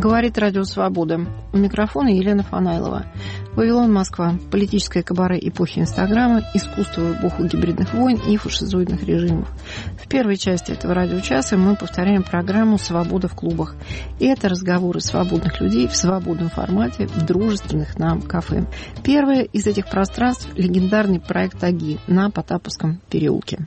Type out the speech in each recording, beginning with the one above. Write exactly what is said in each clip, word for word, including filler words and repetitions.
Говорит Радио Свобода. У микрофона Елена Фанайлова. Вавилон, Москва. Политическое кабаре эпохи Инстаграма, искусство в эпоху гибридных войн и фашизоидных режимов. В первой части этого радиочаса мы повторяем программу «Свобода в клубах». И это разговоры свободных людей в свободном формате в дружественных нам кафе. Первое из этих пространств – легендарный проект «Аги» на Потаповском переулке.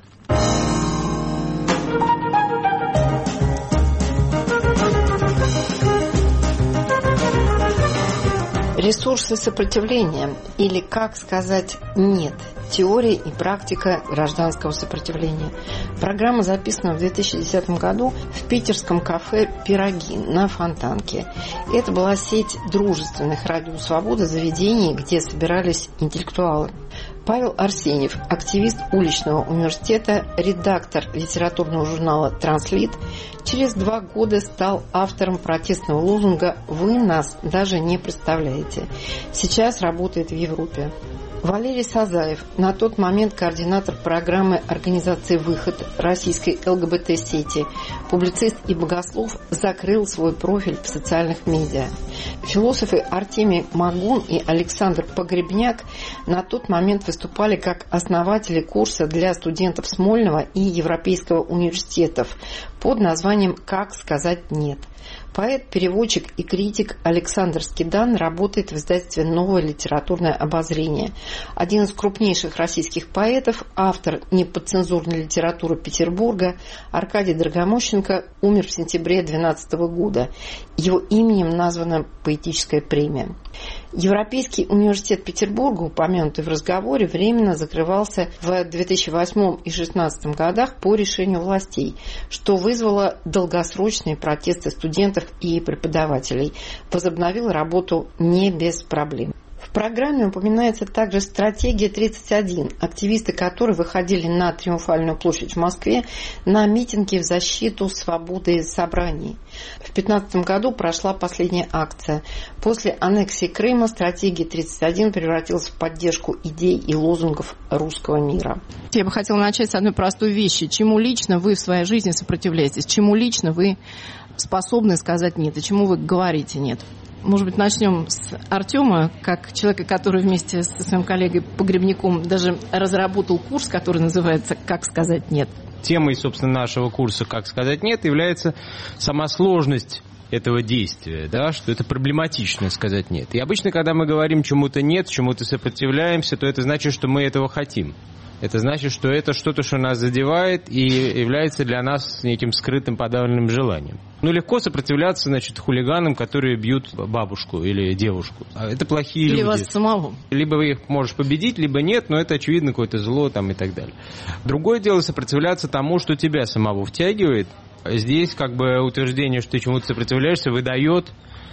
Ресурсы сопротивления, или как сказать «нет», теория и практика гражданского сопротивления. Программа записана в две тысячи десятом году в питерском кафе «Пироги» на Фонтанке. Это была сеть дружественных «Радио Свобода» заведений, где собирались интеллектуалы. Павел Арсеньев, активист уличного университета, редактор литературного журнала «Транслит», через два года стал автором протестного лозунга «Вы нас даже не представляете». Сейчас работает в Европе. Валерий Сазаев, на тот момент координатор программы организации «Выход» российской ЛГБТ-сети, публицист и богослов, закрыл свой профиль в социальных медиа. Философы Артемий Магун и Александр Погребняк на тот момент выступали как основатели курса для студентов Смольного и Европейского университетов под названием «Как сказать нет». Поэт, переводчик и критик Александр Скидан работает в издательстве «Новое литературное обозрение». Один из крупнейших российских поэтов, автор неподцензурной литературы Петербурга, Аркадий Драгомощенко, умер в сентябре две тысячи двенадцатого года. Его именем названа поэтическая премия. Европейский университет Петербурга, упомянутый в разговоре, временно закрывался в две тысячи восьмом и две тысячи шестнадцатом годах по решению властей, что вызвало долгосрочные протесты студентов и преподавателей. Возобновил работу не без проблем. В программе упоминается также «Стратегия тридцать один», активисты которой выходили на Триумфальную площадь в Москве на митинги в защиту свободы собраний. В две тысячи пятнадцатом году прошла последняя акция. После аннексии Крыма «Стратегия тридцать один» превратилась в поддержку идей и лозунгов русского мира. Я бы хотела начать с одной простой вещи. Чему лично вы в своей жизни сопротивляетесь? Чему лично вы способны сказать «нет» и чему вы говорите «нет»? Может быть, начнем с Артема, как человека, который вместе со своим коллегой Погребняком даже разработал курс, который называется «Как сказать нет». Темой, собственно, нашего курса «Как сказать нет» является сама сложность этого действия, да, что это проблематично сказать «нет». И обычно, когда мы говорим чему-то «нет», чему-то сопротивляемся, то это значит, что мы этого хотим. Это значит, что это что-то, что нас задевает и является для нас неким скрытым подавленным желанием. Ну, легко сопротивляться, значит, хулиганам, которые бьют бабушку или девушку. Это плохие или люди. Или вас самого. Либо их можешь победить, либо нет, но это, очевидно, какое-то зло там и так далее. Другое дело сопротивляться тому, что тебя самого втягивает. Здесь как бы утверждение, что ты чему-то сопротивляешься, выдает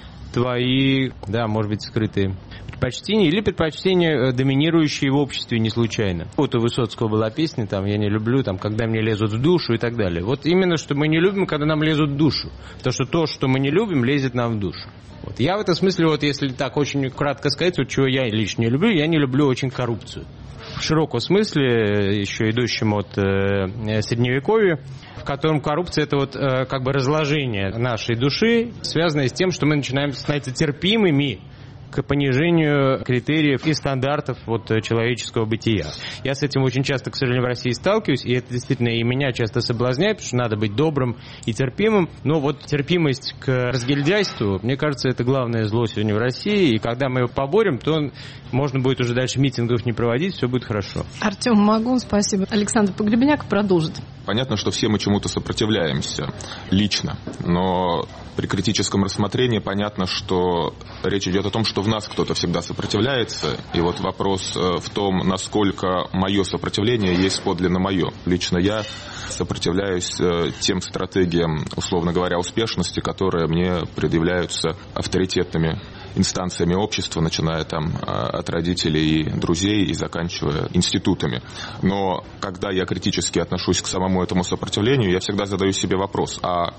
твои, да, может быть, скрытые предпочтения или предпочтения, доминирующие в обществе не случайно. Вот у Высоцкого была песня, там, «Я не люблю, там, когда мне лезут в душу» и так далее. Вот именно, что мы не любим, когда нам лезут в душу. Потому что то, что мы не любим, лезет нам в душу. Вот. Я в этом смысле, вот если так очень кратко сказать, вот чего я лично не люблю, я не люблю очень коррупцию. В широком смысле, еще идущем от э, Средневековья, в котором коррупция – это вот э, как бы разложение нашей души, связанное с тем, что мы начинаем становиться терпимыми к понижению критериев и стандартов вот, человеческого бытия. Я с этим очень часто, к сожалению, в России сталкиваюсь, и это действительно и меня часто соблазняет, потому что надо быть добрым и терпимым. Но вот терпимость к разгильдяйству, мне кажется, это главное зло сегодня в России, и когда мы его поборем, то можно будет уже дальше митингов не проводить, все будет хорошо. Артем Магун, спасибо. Александр Погребняк продолжит. Понятно, что все мы чему-то сопротивляемся лично, но при критическом рассмотрении понятно, что речь идет о том, что в нас кто-то всегда сопротивляется, и вот вопрос в том, насколько мое сопротивление есть подлинно мое. Лично я сопротивляюсь тем стратегиям, условно говоря, успешности, которые мне предъявляются авторитетными инстанциями общества, начиная там от родителей и друзей и заканчивая институтами. Но когда я критически отношусь к самому этому сопротивлению, я всегда задаю себе вопрос, а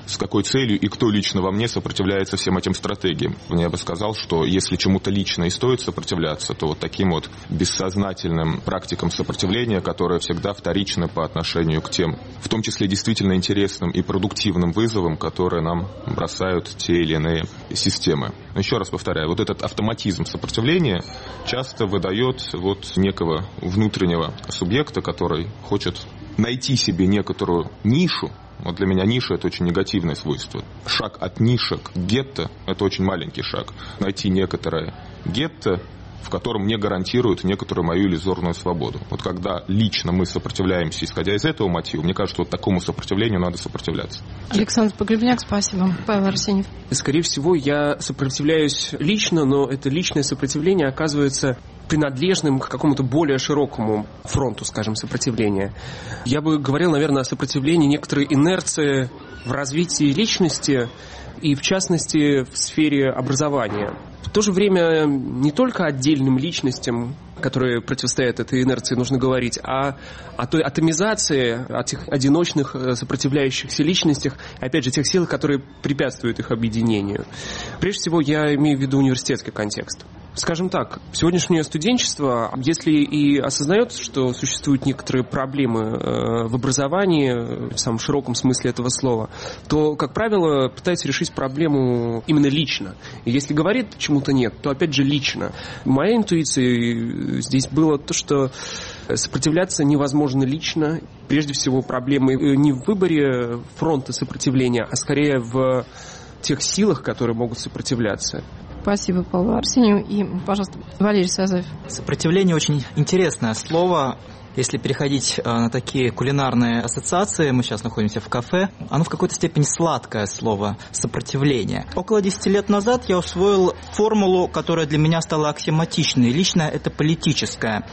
с какой целью и кто лично во мне сопротивляется всем этим стратегиям. Я бы сказал, что если чему-то лично и стоит сопротивляться, то вот таким вот бессознательным практикам сопротивления, которые всегда вторичны по отношению к тем, в том числе действительно интересным и продуктивным вызовам, которые нам бросают те или иные системы. Но еще раз повторяю, вот этот автоматизм сопротивления часто выдает вот некого внутреннего субъекта, который хочет найти себе некоторую нишу. Вот для меня ниша – это очень негативное свойство. Шаг от ниши к гетто – это очень маленький шаг. Найти некоторое гетто, в котором мне гарантируют некоторую мою иллюзорную свободу. Вот когда лично мы сопротивляемся, исходя из этого мотива, мне кажется, вот такому сопротивлению надо сопротивляться. Александр Погребняк, спасибо. Павел Арсеньев. Скорее всего, я сопротивляюсь лично, но это личное сопротивление оказывается принадлежным к какому-то более широкому фронту, скажем, сопротивления. Я бы говорил, наверное, о сопротивлении некоторой инерции в развитии личности и, в частности, в сфере образования. В то же время не только отдельным личностям, которые противостоят этой инерции, нужно говорить, а о той атомизации, о тех одиночных сопротивляющихся личностях, опять же, тех сил, которые препятствуют их объединению. Прежде всего, я имею в виду университетский контекст. Скажем так, сегодняшнее студенчество, если и осознает, что существуют некоторые проблемы в образовании, в самом широком смысле этого слова, то, как правило, пытается решить проблему именно лично. И если говорит почему-то нет, то опять же лично. Моей интуицией здесь было то, что сопротивляться невозможно лично. Прежде всего, проблемы не в выборе фронта сопротивления, а скорее в тех силах, которые могут сопротивляться. Спасибо, Павлу Арсению. И, пожалуйста, Валерий Сазаев. Сопротивление очень интересное слово. Если переходить на такие кулинарные ассоциации, мы сейчас находимся в кафе, оно в какой-то степени сладкое слово «сопротивление». Около десяти лет назад я усвоил формулу, которая для меня стала аксиоматичной. Личное – это политическое.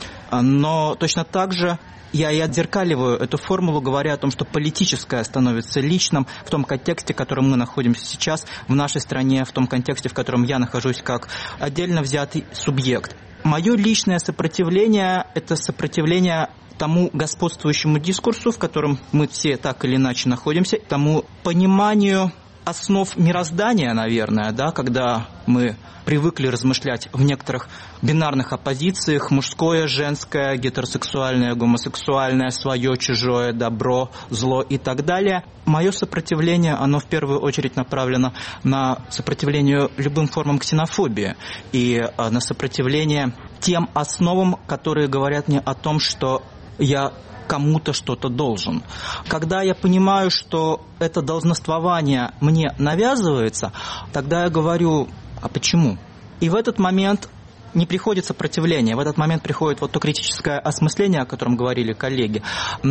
Но точно так же я и отзеркаливаю эту формулу, говоря о том, что политическое становится личным в том контексте, в котором мы находимся сейчас, в нашей стране, в том контексте, в котором я нахожусь как отдельно взятый субъект. Мое личное сопротивление – это сопротивление тому господствующему дискурсу, в котором мы все так или иначе находимся, тому пониманию основ мироздания, наверное, да, когда мы привыкли размышлять в некоторых бинарных оппозициях: мужское, женское, гетеросексуальное, гомосексуальное, свое, чужое, добро, зло и так далее. Мое сопротивление, оно в первую очередь направлено на сопротивление любым формам ксенофобии и на сопротивление тем основам, которые говорят мне о том, что я кому-то что-то должен. Когда я понимаю, что это долженствование мне навязывается, тогда я говорю: а почему? И в этот момент не приходит сопротивление, в этот момент приходит вот то критическое осмысление, о котором говорили коллеги.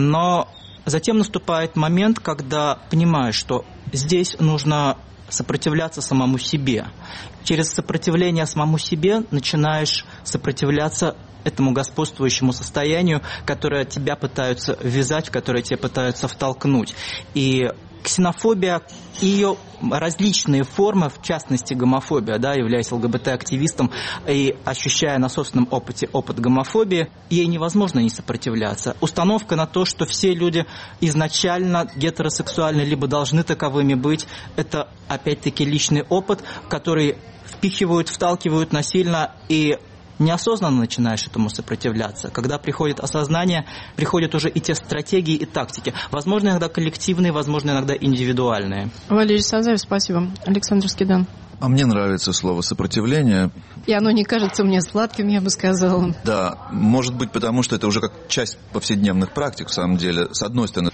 Но затем наступает момент, когда понимаешь, что здесь нужно сопротивляться самому себе. Через сопротивление самому себе начинаешь сопротивляться этому господствующему состоянию, которое тебя пытаются ввязать, в которое тебя пытаются втолкнуть. И ксенофобия и ее различные формы, в частности гомофобия, да, являясь ЛГБТ-активистом и ощущая на собственном опыте опыт гомофобии, ей невозможно не сопротивляться. Установка на то, что все люди изначально гетеросексуальны, либо должны таковыми быть, это опять-таки личный опыт, который впихивают, вталкивают насильно, и неосознанно начинаешь этому сопротивляться. Когда приходит осознание, приходят уже и те стратегии, и тактики. Возможно, иногда коллективные, возможно, иногда индивидуальные. Валерий Сазаев, спасибо. Александр Скидан. А мне нравится слово «сопротивление». И оно не кажется мне сладким, я бы сказала. Да, может быть, потому что это уже как часть повседневных практик, в самом деле, с одной стороны.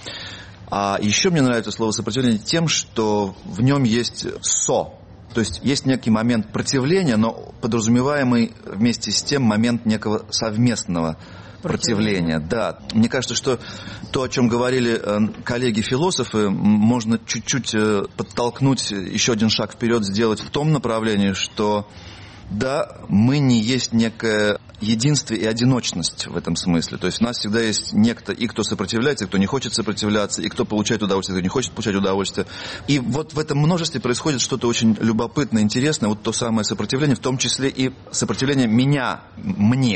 А еще мне нравится слово «сопротивление» тем, что в нем есть «со». То есть есть некий момент противления, но подразумеваемый вместе с тем момент некого совместного противления. Да, мне кажется, что то, о чем говорили коллеги-философы, можно чуть-чуть подтолкнуть, еще один шаг вперед сделать в том направлении, что да, мы не есть некое единство и одиночность в этом смысле. То есть у нас всегда есть некто, и кто сопротивляется, и кто не хочет сопротивляться, и кто получает удовольствие, и кто не хочет получать удовольствие. И вот в этом множестве происходит что-то очень любопытное, интересное, вот то самое сопротивление, в том числе и сопротивление меня, мне.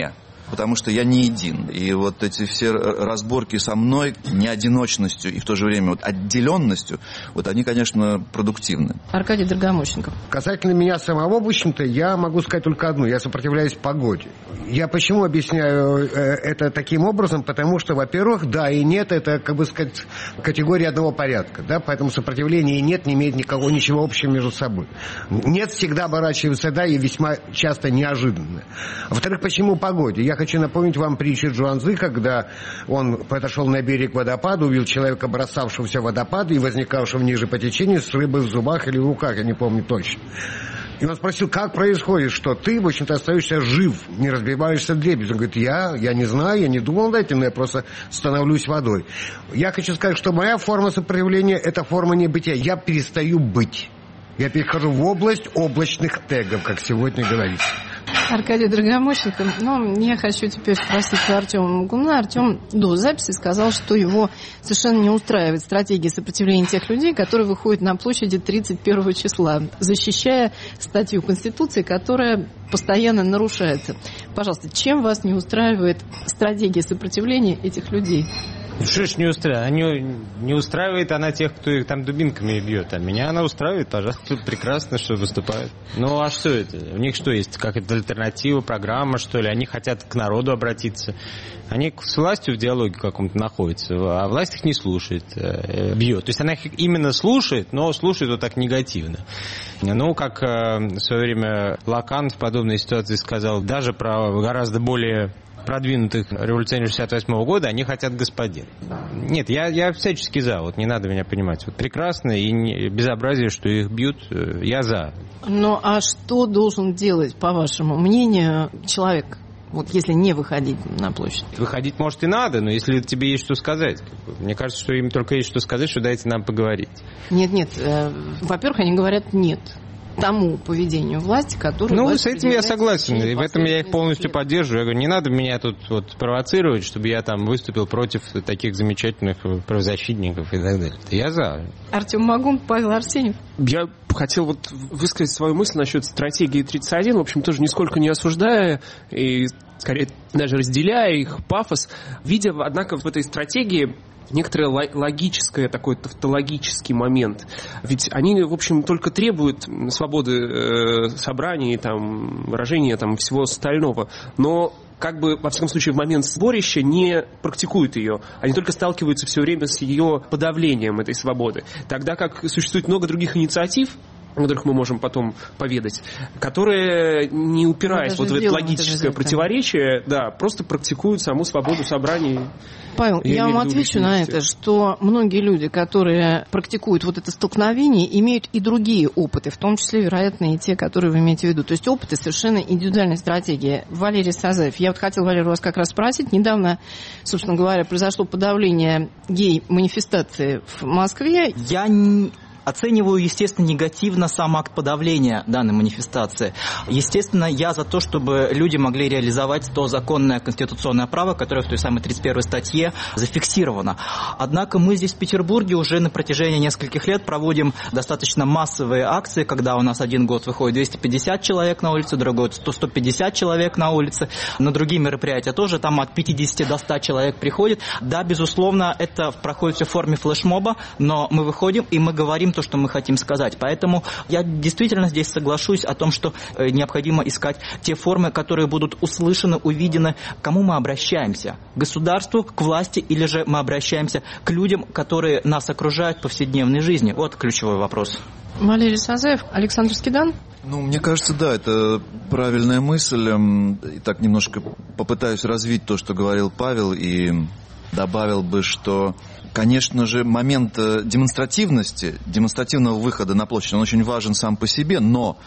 потому что я не един. И вот эти все разборки со мной, неодиночностью и в то же время вот отделенностью, вот они, конечно, продуктивны. Аркадий Драгомощенков. Касательно меня самого, в общем-то, я могу сказать только одно. Я сопротивляюсь погоде. Я почему объясняю это таким образом? Потому что, во-первых, да и нет, это, как бы сказать, категория одного порядка. Да? Поэтому сопротивление и нет не имеет никакого, ничего общего между собой. Нет всегда оборачивается, да, и весьма часто неожиданно. Во-вторых, почему погоде? Я хочу напомнить вам притчу Джуанзы, когда он подошел на берег водопада, увидел человека, бросавшегося в водопад и возникавшего ниже по течению с рыбой в зубах или в руках, я не помню точно. И он спросил, как происходит, что ты, в общем-то, остаешься жив, не разбиваешься вдребезги. Он говорит, я, я не знаю, я не думал над этим, но я просто становлюсь водой. Я хочу сказать, что моя форма сопротивления – это форма небытия. Я перестаю быть. Я перехожу в область облачных тегов, как сегодня говорится. Аркадий Драгомощенко, ну, я хочу теперь спросить про Артема Мугуна. Артем до записи сказал, что его совершенно не устраивает стратегия сопротивления тех людей, которые выходят на площади тридцать первого числа, защищая статью Конституции, которая постоянно нарушается. Пожалуйста, чем вас не устраивает стратегия сопротивления этих людей? Что ж не устраивает? Они, не устраивает она тех, кто их там дубинками бьет. А меня она устраивает, пожалуйста, прекрасно, что выступают. Ну, а что это? У них что есть? Какая-то альтернатива, программа, что ли? Они хотят к народу обратиться. Они с властью в диалоге каком-то находятся, а власть их не слушает, бьет. То есть она их именно слушает, но слушает вот так негативно. Ну, как в свое время Лакан в подобной ситуации сказал, даже про гораздо более продвинутых революционеров шестьдесят восьмого года, они хотят господин. Нет, я, я всячески за, вот не надо меня понимать. Вот прекрасно и не, безобразие, что их бьют, я за. Ну, а что должен делать, по вашему мнению, человек, вот если не выходить на площадь? Выходить, может, и надо, но если тебе есть что сказать. Мне кажется, что им только есть что сказать, что дайте нам поговорить. Нет, нет, э, во-первых, они говорят нет тому поведению власти, которое... Ну, с этим я согласен, и в этом я их полностью поддерживаю. Я говорю, не надо меня тут вот провоцировать, чтобы я там выступил против таких замечательных правозащитников и так далее. Я за. Артем Магун, Павел Арсеньев. Я хотел вот высказать свою мысль насчет стратегии тридцать один, в общем, тоже нисколько не осуждая и, скорее, даже разделяя их пафос, видя, однако, в этой стратегии некоторый логический, такой тавтологический момент. Ведь они, в общем, только требуют свободы э, собраний, там, выражения там, всего остального. Но как бы, во всяком случае, в момент сборища не практикуют ее. Они только сталкиваются все время с ее подавлением этой свободы. Тогда как существует много других инициатив, о которых мы можем потом поведать, которые, не упираясь вот в это логическое противоречие, да, просто практикуют саму свободу собраний. Павел, я, я вам отвечу на это, что многие люди, которые практикуют вот это столкновение, имеют и другие опыты, в том числе, вероятно, и те, которые вы имеете в виду. То есть опыты совершенно индивидуальной стратегии. Валерий Сазаев, я вот хотела, Валерий, вас как раз спросить. Недавно, собственно говоря, произошло подавление гей-манифестации в Москве. Я не... Оцениваю, естественно, негативно сам акт подавления данной манифестации. Естественно, я за то, чтобы люди могли реализовать то законное конституционное право, которое в той самой тридцать первой статье зафиксировано. Однако мы здесь в Петербурге уже на протяжении нескольких лет проводим достаточно массовые акции, когда у нас один год выходит двести пятьдесят человек на улицу, другой сто сто пятьдесят человек на улице. На другие мероприятия тоже там от пятидесяти до ста человек приходит. Да, безусловно, это проходит все в форме флешмоба, но мы выходим и мы говорим то, что мы хотим сказать. Поэтому я действительно здесь соглашусь о том, что необходимо искать те формы, которые будут услышаны, увидены. К кому мы обращаемся? К государству, к власти, или же мы обращаемся к людям, которые нас окружают в повседневной жизни? Вот ключевой вопрос. Валерий Сазаев, Александр Скидан. Ну, мне кажется, да, это правильная мысль. И так немножко попытаюсь развить то, что говорил Павел, и добавил бы, что, конечно же, момент демонстративности, демонстративного выхода на площадь, он очень важен сам по себе, но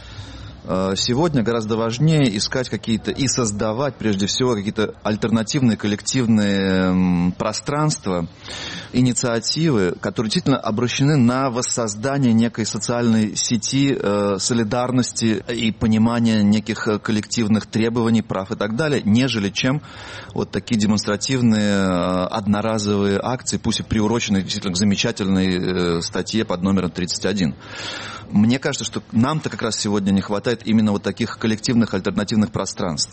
сегодня гораздо важнее искать какие-то и создавать, прежде всего, какие-то альтернативные коллективные пространства, инициативы, которые действительно обращены на воссоздание некой социальной сети солидарности и понимания неких коллективных требований, прав и так далее, нежели чем вот такие демонстративные одноразовые акции, пусть и приуроченные действительно к замечательной статье под номером тридцать один. Мне кажется, что нам-то как раз сегодня не хватает именно вот таких коллективных альтернативных пространств.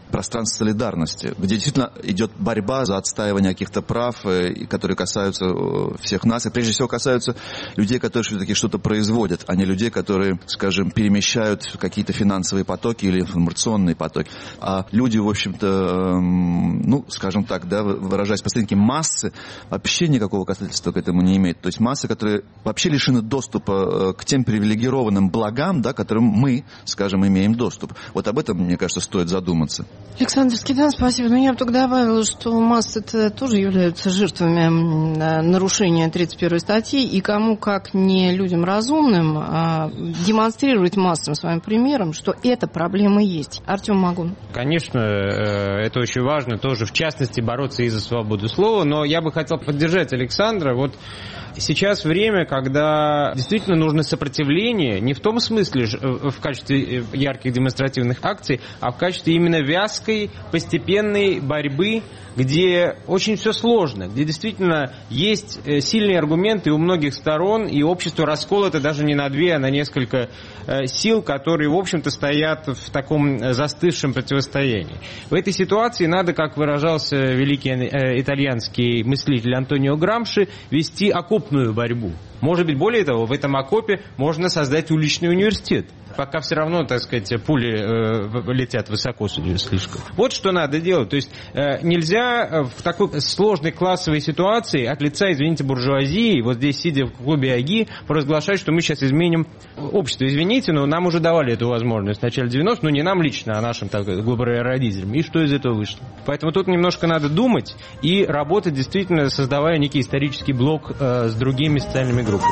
пространство солидарности, где действительно идет борьба за отстаивание каких-то прав, которые касаются всех нас, и прежде всего касаются людей, которые все-таки что-то производят, а не людей, которые, скажем, перемещают какие-то финансовые потоки или информационные потоки. А люди, в общем-то, ну, скажем так, да, выражаясь по старинке, массы вообще никакого касательства к этому не имеют. То есть массы, которые вообще лишены доступа к тем привилегированным благам, да, к которым мы, скажем, имеем доступ. Вот об этом, мне кажется, стоит задуматься. Александр Скидан, спасибо. Но я бы только добавила, что массы-то тоже являются жертвами нарушения тридцать первой статьи, и кому, как не людям разумным, демонстрировать массам своим примером, что эта проблема есть. Артем Магун. Конечно, это очень важно, тоже в частности бороться и за свободу слова, но я бы хотел поддержать Александра. Вот сейчас время, когда действительно нужно сопротивление, не в том смысле в качестве ярких демонстративных акций, а в качестве именно вязкой, постепенной борьбы, где очень все сложно, где действительно есть сильные аргументы у многих сторон, и общество расколото даже не на две, а на несколько сил, которые, в общем-то, стоят в таком застывшем противостоянии. В этой ситуации надо, как выражался великий итальянский мыслитель Антонио Грамши, вести окопную борьбу. Может быть, более того, в этом окопе можно создать уличный университет. Пока все равно, так сказать, пули э, летят высоко слишком. Вот что надо делать. То есть э, нельзя в такой сложной классовой ситуации от лица, извините, буржуазии, вот здесь, сидя в клубе АГИ, провозглашать, что мы сейчас изменим общество. Извините, но нам уже давали эту возможность в начале девяностых, но не нам лично, а нашим так, глубоким родителям. И что из этого вышло? Поэтому тут немножко надо думать и работать, действительно, создавая некий исторический блок э, с другими социальными группами.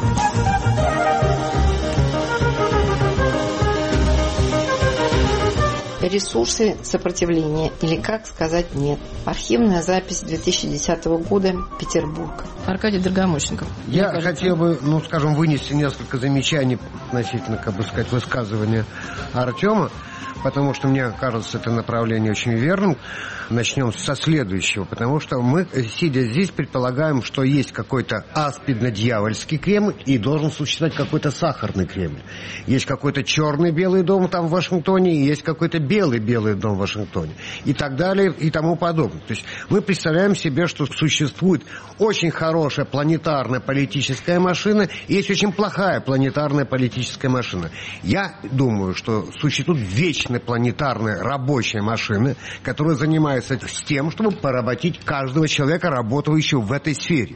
Ресурсы сопротивления, или как сказать нет. Архивная запись две тысячи десятого года, Петербург. Аркадий Драгомощников. Я кажется... хотел бы, ну, скажем, вынести несколько замечаний относительно, как бы сказать, высказывания Артема, потому что мне кажется это направление очень верным. Начнем со следующего, потому что мы, сидя здесь, предполагаем, что есть какой-то аспидно-дьявольский Кремль и должен существовать какой-то сахарный Кремль. Есть какой-то черный Белый дом там в Вашингтоне, и есть какой-то белый Белый дом в Вашингтоне, и так далее, и тому подобное. То есть мы представляем себе, что существует очень хорошая планетарная политическая машина, и есть очень плохая планетарная политическая машина. Я думаю, что существует вечная планетарная рабочая машина, которая занимается с тем, чтобы поработить каждого человека, работающего в этой сфере.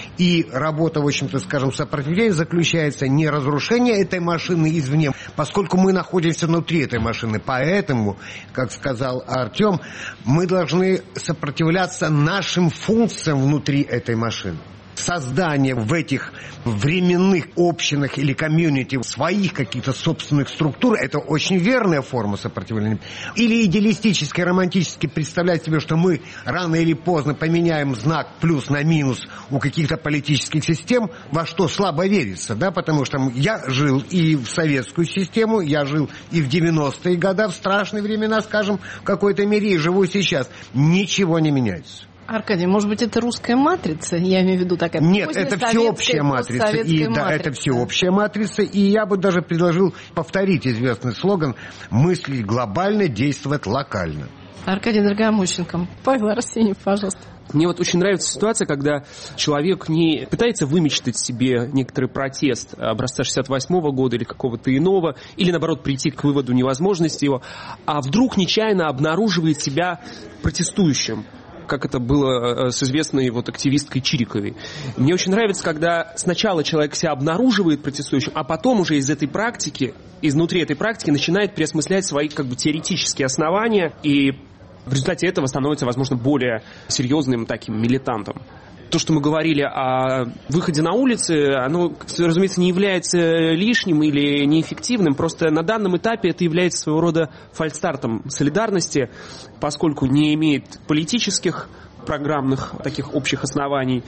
И работа, в общем-то, скажем, сопротивления заключается не разрушение этой машины извне, поскольку мы находимся внутри этой машины. Поэтому, как сказал Артем, мы должны сопротивляться нашим функциям внутри этой машины. Создание в этих временных общинах или комьюнити своих каких-то собственных структур – это очень верная форма сопротивления. Или идеалистически, романтически представлять себе, что мы рано или поздно поменяем знак плюс на минус у каких-то политических систем, во что слабо верится, да, потому что я жил и в советскую систему, я жил и в девяностые годы, в страшные времена, скажем, в какой-то мере, и живу сейчас. Ничего не меняется. Аркадий, может быть, это русская матрица? Я имею в виду такая... Нет, это всеобщая матрица. И, да, матрица. Это всеобщая матрица. И я бы даже предложил повторить известный слоган «Мыслить глобально, действовать локально». Аркадий Драгомощенко. Павел Арсеньев, пожалуйста. Мне вот очень нравится ситуация, когда человек не пытается вымечтать себе некоторый протест образца шестьдесят восьмого года или какого-то иного, или, наоборот, прийти к выводу невозможности его, а вдруг нечаянно обнаруживает себя протестующим, как это было с известной вот активисткой Чириковой. Мне очень нравится, когда сначала человек себя обнаруживает протестующим, а потом уже из этой практики, изнутри этой практики начинает переосмыслять свои как бы теоретические основания, и в результате этого становится, возможно, более серьезным таким милитантом. То, что мы говорили о выходе на улицы, оно, разумеется, не является лишним или неэффективным. Просто на данном этапе это является своего рода фальстартом солидарности, поскольку не имеет политических программных таких общих оснований,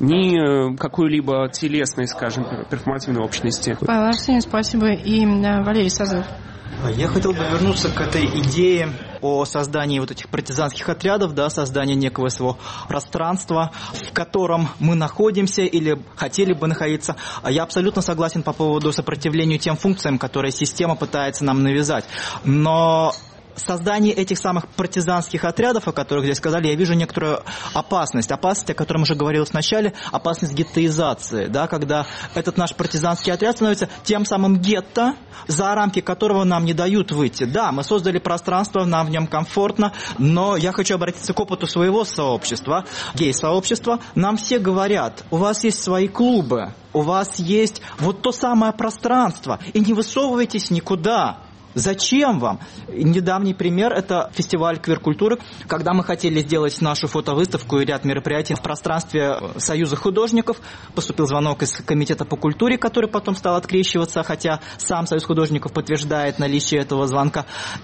ни какой-либо телесной, скажем, перформативной общности. Павел Арсеньев, спасибо. И Валерий Сазов. Я хотел бы вернуться к этой идее о создании вот этих партизанских отрядов, да, создании некого своего пространства, в котором мы находимся или хотели бы находиться. Я абсолютно согласен по поводу сопротивления тем функциям, которые система пытается нам навязать. Но создании этих самых партизанских отрядов, о которых здесь сказали, я вижу некоторую опасность. Опасность, о которой уже говорилось в начале, опасность геттоизации, да, когда этот наш партизанский отряд становится тем самым гетто, за рамки которого нам не дают выйти. Да, мы создали пространство, нам в нем комфортно, но я хочу обратиться к опыту своего сообщества, гей-сообщества. Нам все говорят, у вас есть свои клубы, у вас есть вот то самое пространство, и не высовывайтесь никуда. Зачем вам? Недавний пример – это фестиваль квир-культуры, когда мы хотели сделать нашу фотовыставку и ряд мероприятий в пространстве Союза художников. Поступил звонок из Комитета по культуре, который потом стал открещиваться, хотя сам Союз художников подтверждает наличие этого звонка.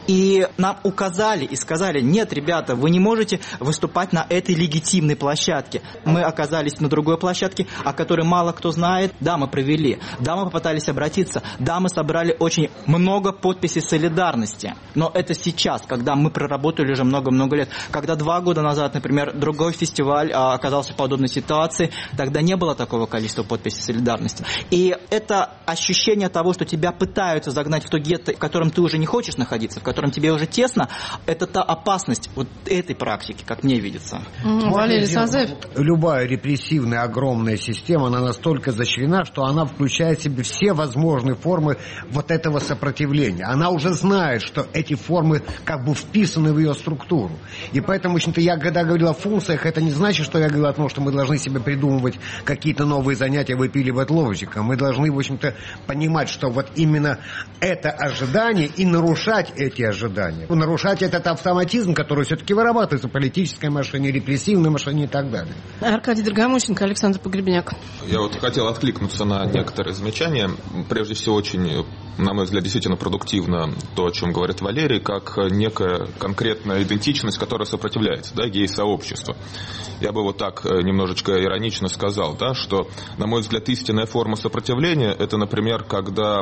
И нам указали и сказали: нет, ребята, вы не можете выступать на этой легитимной площадке. Мы оказались на другой площадке, о которой мало кто знает. Да, мы провели, да, мы попытались обратиться, да, мы собрали очень много подписей солидарности. Но это сейчас, когда мы проработали уже много-много лет. Когда два года назад, например, другой фестиваль а, оказался в подобной ситуации, тогда не было такого количества подписей солидарности. И это ощущение того, что тебя пытаются загнать в то гетто, в котором ты уже не хочешь находиться, в котором тебе уже тесно, это та опасность вот этой практики, как мне видится. Mm-hmm. Валерий Сазаев. Любая репрессивная огромная система, она настолько защищена, что она включает в себя все возможные формы вот этого сопротивления. Она уже знает, что эти формы как бы вписаны в ее структуру. И поэтому, в общем-то, я когда говорил о функциях, это не значит, что я говорил о том, что мы должны себе придумывать какие-то новые занятия, выпиливать ловчиком. Мы должны, в общем-то, понимать, что вот именно это ожидание и нарушать эти ожидания. Нарушать этот автоматизм, который все-таки вырабатывается в политической машине, репрессивной машине и так далее. Аркадий Драгомощенко, Александр Погребняк. Я вот хотел откликнуться на некоторые замечания. Прежде всего, очень, на мой взгляд, действительно продуктивно то, о чем говорит Валерий, как некая конкретная идентичность, которая сопротивляется, да, гей-сообществу. Я бы вот так немножечко иронично сказал, да, что, на мой взгляд, истинная форма сопротивления – это, например, когда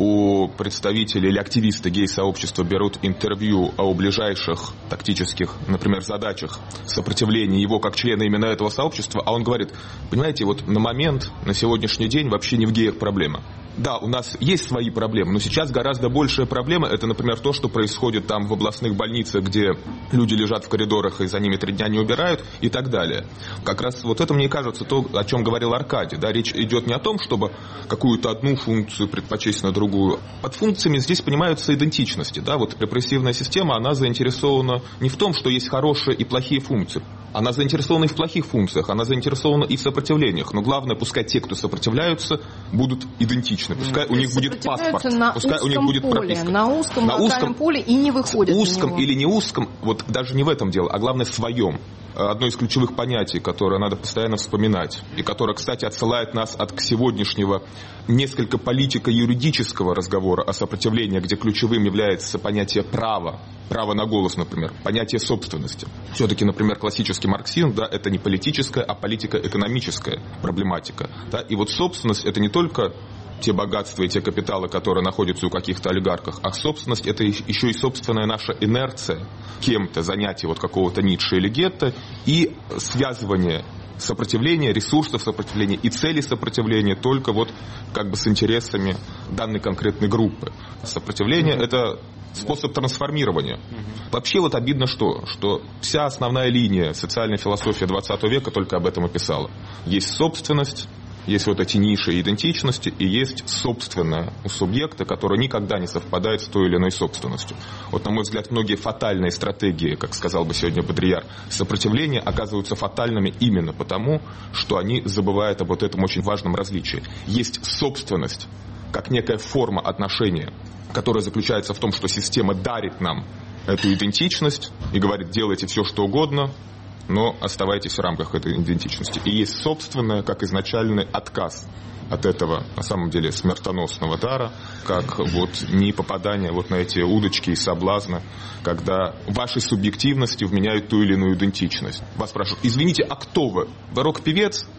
у представителей или активиста гей-сообщества берут интервью о ближайших тактических, например, задачах сопротивления его как члена именно этого сообщества, а он говорит: понимаете, вот на момент, на сегодняшний день вообще не в геях проблема. Да, у нас есть свои проблемы, но сейчас гораздо большая проблема – это, например, то, что происходит там в областных больницах, где люди лежат в коридорах и за ними три дня не убирают и так далее. Как раз вот это, мне кажется, то, о чем говорил Аркадий. Да? Речь идет не о том, чтобы какую-то одну функцию предпочесть на другую. Под функциями здесь понимаются идентичности. Да? Вот репрессивная система, она заинтересована не в том, что есть хорошие и плохие функции. Она заинтересована и в плохих функциях, она заинтересована и в сопротивлениях. Но главное, пускай те, кто сопротивляются, будут идентичны. Пускай у них будет паспорт, пускай у них будет прописка. На узком, на узком поле и не выходит. Узком или не узком, вот даже не в этом дело, а главное в своем. Одно из ключевых понятий, которое надо постоянно вспоминать, и которое, кстати, отсылает нас от сегодняшнего несколько политико-юридического разговора о сопротивлении, где ключевым является понятие права, право на голос, например, понятие собственности. Все-таки, например, классический марксизм, да, это не политическая, а политико-экономическая проблематика. Да, и вот собственность – это не только те богатства и те капиталы, которые находятся у каких-то олигархов, а собственность – это еще и собственная наша инерция кем-то, занятие вот какого-то ниши или гетто и связывание сопротивления, ресурсов сопротивления и целей сопротивления только вот как бы с интересами данной конкретной группы. Сопротивление mm-hmm. – это способ трансформирования. Mm-hmm. Вообще вот обидно что? Что вся основная линия социальной философии двадцатого века только об этом и писала. Есть собственность, есть вот эти ниши идентичности и есть собственное у субъекта, которое никогда не совпадает с той или иной собственностью. Вот, на мой взгляд, многие фатальные стратегии, как сказал бы сегодня Бодрияр, сопротивления оказываются фатальными именно потому, что они забывают об вот этом очень важном различии. Есть собственность как некая форма отношения, которая заключается в том, что система дарит нам эту идентичность и говорит: делайте все, что угодно, но оставайтесь в рамках этой идентичности. И есть собственное, как изначальный отказ от этого, на самом деле, смертоносного дара, как вот не попадание вот на эти удочки и соблазны, когда вашей субъективностью вменяют ту или иную идентичность. Вас спрашивают: извините, а кто вы? Вы рок-певец?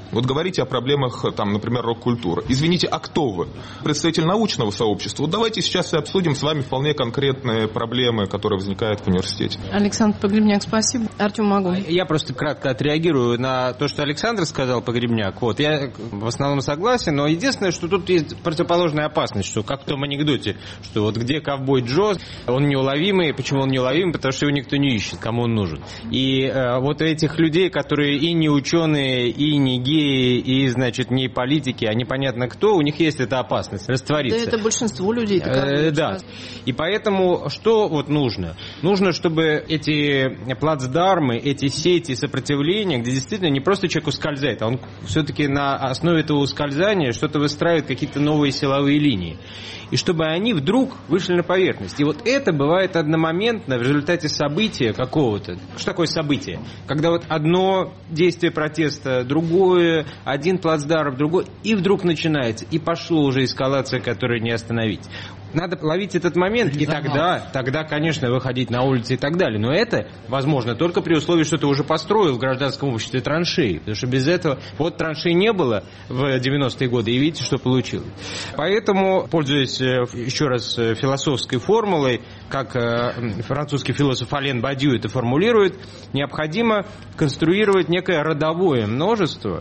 Вот говорите о проблемах, там, например, рок-культуры. Извините, а кто вы? Представитель научного сообщества. Вот давайте сейчас и обсудим с вами вполне конкретные проблемы, которые возникают в университете. Александр Погребняк, спасибо. Артем Магун. Я просто кратко отреагирую на то, что Александр сказал, Погребняк. Вот, я в основном согласен, но единственное, что тут есть противоположная опасность, что как в том анекдоте, что вот где ковбой Джо, он неуловимый. Почему он неуловимый? Потому что его никто не ищет, кому он нужен. И э, вот этих людей, которые и не ученые, и не геи, и, значит, не политики, а непонятно кто, у них есть эта опасность раствориться. Да это большинство людей. Э, да. И поэтому что вот нужно? Нужно, чтобы эти плацдармы, эти сети сопротивления, где действительно не просто человек ускользает, а он все-таки на основе этого ускользания что-то выстраивает, какие-то новые силовые линии. И чтобы они вдруг вышли на поверхность. И вот это бывает одномоментно в результате события какого-то. Что такое событие? Когда вот одно действие протеста, другое, один плацдарм, другой, и вдруг начинается. И пошло уже эскалация, которую не остановить. Надо ловить этот момент, и тогда, тогда, конечно, выходить на улицы и так далее. Но это возможно только при условии, что ты уже построил в гражданском обществе траншеи. Потому что без этого... Вот траншей не было в девяностые годы, и видите, что получилось. Поэтому, пользуясь еще раз философской формулой, как французский философ Ален Бадью это формулирует, необходимо конструировать некое родовое множество,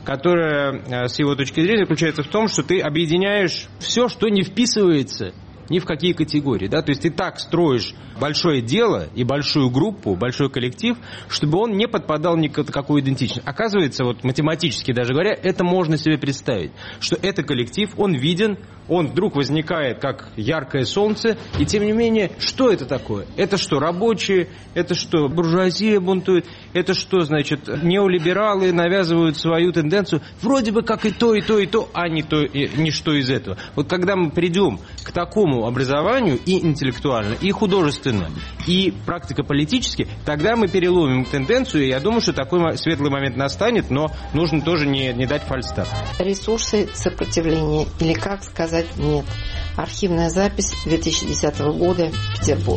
которое, с его точки зрения, заключается в том, что ты объединяешь все, что не вписывается ни в какие категории. Да? То есть ты так строишь большое дело и большую группу, большой коллектив, чтобы он не подпадал ни под какую идентичность. Оказывается, вот математически даже говоря, это можно себе представить, что это коллектив, он виден, он вдруг возникает как яркое солнце, и тем не менее, что это такое? Это что, рабочие? Это что, буржуазия бунтует? Это что, значит, неолибералы навязывают свою тенденцию? Вроде бы как и то, и то, и то, а не то, и ничто из этого. Вот когда мы придем к такому образованию и интеллектуально, и художественно, и практико-политически, тогда мы переломим тенденцию, и я думаю, что такой светлый момент настанет, но нужно тоже не, не дать фальстарт. Ресурсы сопротивления, или как сказать нет. Архивная запись две тысячи десятого года, Петербург.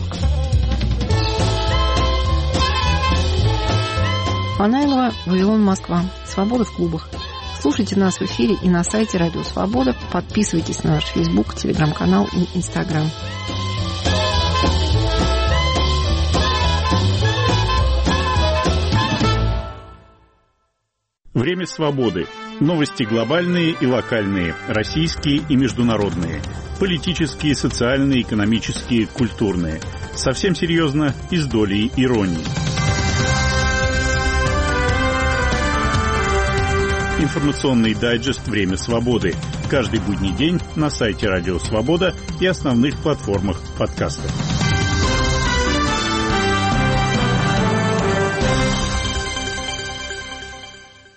Панайлова, Вавилон, Москва. Свобода в клубах. Слушайте нас в эфире и на сайте Радио Свобода. Подписывайтесь на наш Фейсбук, Телеграм-канал и Инстаграм. Время свободы. Новости глобальные и локальные, российские и международные, политические, социальные, экономические, культурные. Совсем серьезно и с долей иронии. Информационный дайджест «Время свободы». Каждый будний день на сайте Радио Свобода и основных платформах подкастов.